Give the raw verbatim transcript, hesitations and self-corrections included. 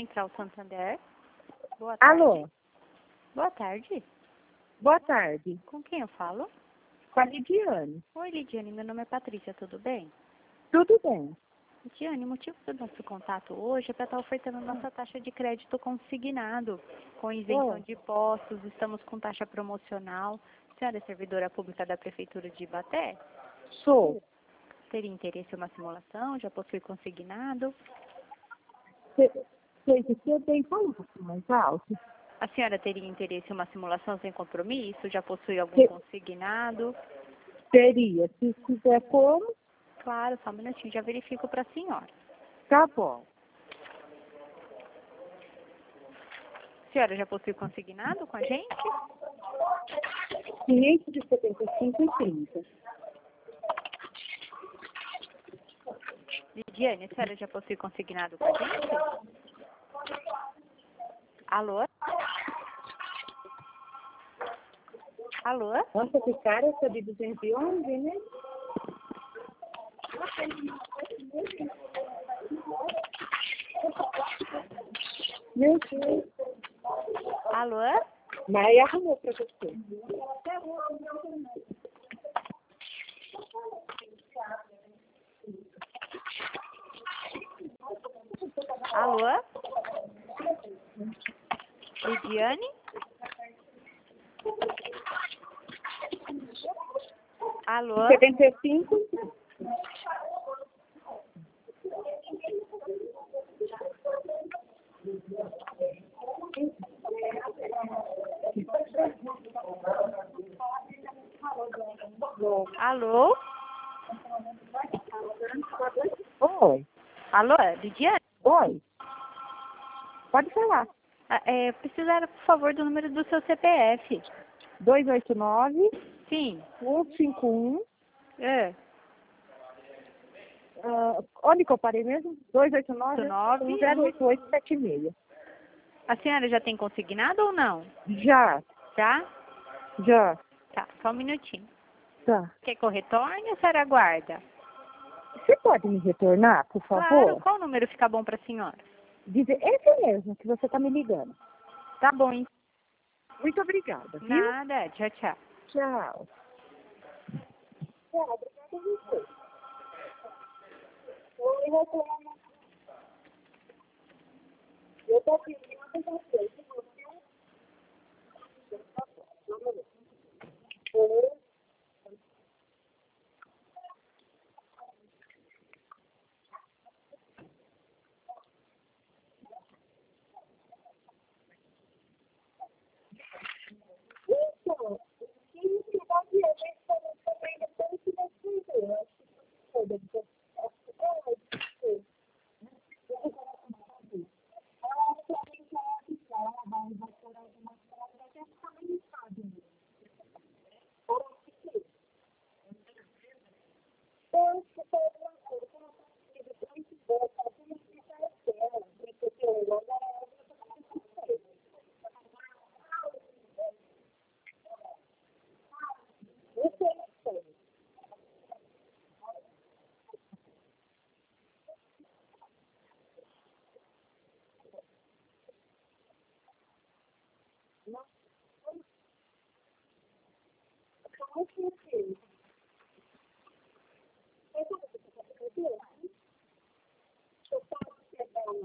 Central Santander. Boa tarde. Alô? Boa tarde. Boa tarde. Com quem eu falo? Com a Lidiane. Oi, Lidiane. Meu nome é Patrícia. Tudo bem? Tudo bem. Lidiane, o motivo do nosso contato hoje é para estar ofertando nossa taxa de crédito consignado, com isenção Oh. de impostos. Estamos com taxa promocional. A senhora é servidora pública da Prefeitura de Ibaté? Sou. Teria interesse em uma simulação? Já possui consignado? Sei que você tem, fala um pouquinho mais alto. A senhora teria interesse em uma simulação sem compromisso? Já possui algum Te- consignado? Teria. Se quiser como, Claro, só um minutinho, já verifico para a senhora. tá bom. A senhora já possui consignado com a gente? quinhentos e setenta e cinco e trinta. Lidiane, a senhora já possui consignado com a gente? Alô? Alô? Nossa, que cara, essa de duzentos e onze, né? Meu Deus. Alô? Mas arrumou pra você. Alô? Lidiane? Alô? setenta e cinco. Alô? Oi. Alô, Lidiane? Oi. Pode falar. Ah, É, precisar, por favor, do número do seu C P F. dois oito nove, Sim. um cinco um. É. Uh, onde que eu parei mesmo? dois oito nove, nove. um zero oito oito sete seis. A senhora já tem consignado ou não? Já, Já? já. Tá, só um minutinho. Tá. Quer que eu retorne ou a senhora aguarda? Você pode me retornar, por favor? Claro, qual número fica bom para a senhora? Dizer esse mesmo que você está me ligando. Tá bom, então. Muito obrigada, viu? Nada, tchau, tchau. Tchau. Tchau, obrigada a você. Oi, retorno. Eu estou pedindo para você. Se você... Oi. Então, que cidade a gente também depois que você vê. Acho que foi depois. Acho que foi. Acho que a gente vai ficar, vai vai ter alguma coisa que a gente também não sabe. Ou se eu se for uma coisa que eu não consigo, eu não consigo, eu não consigo, eu não consigo, eu não consigo,